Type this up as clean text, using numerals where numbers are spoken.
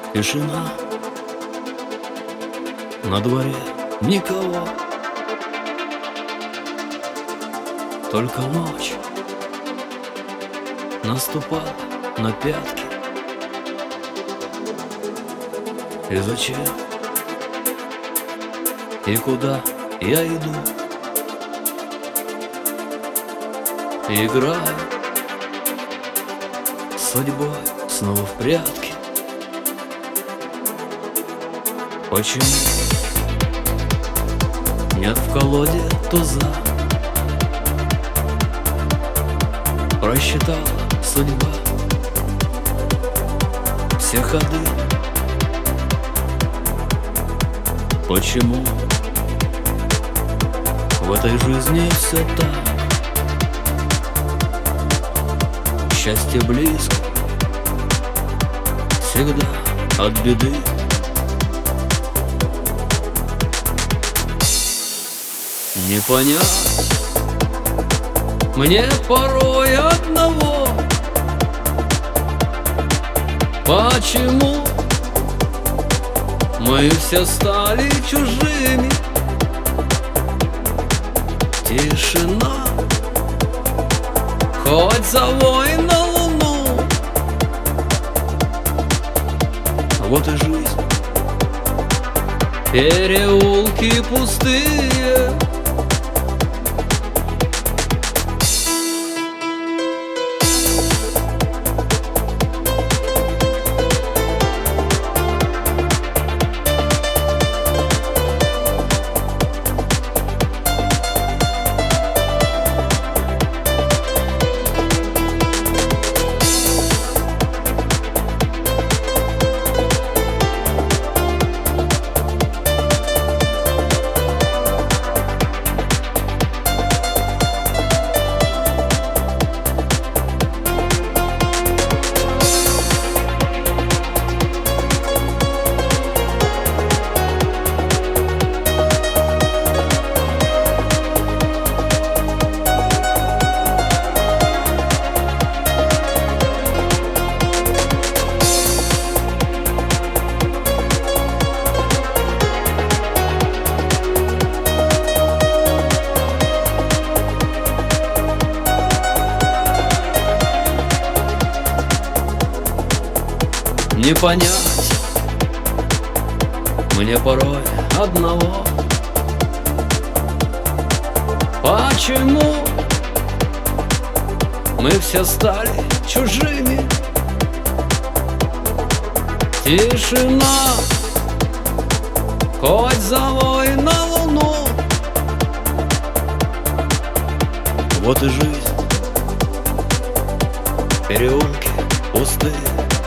Тишина, на дворе никого, только ночь наступала на пятки. И зачем? И куда я иду? Играю с судьбой снова в прятки. Почему нет в колоде туза? Просчитала судьба все ходы. Почему в этой жизни все так? Счастье близко всегда от беды. Не понять мне порой одного, почему мы все стали чужими. Тишина, хоть завой на луну. Вот и жизнь, переулки пустые. Не понять мне порой одного, почему мы все стали чужими. Тишина, хоть завой на луну. Вот и жизнь, переулки пустые.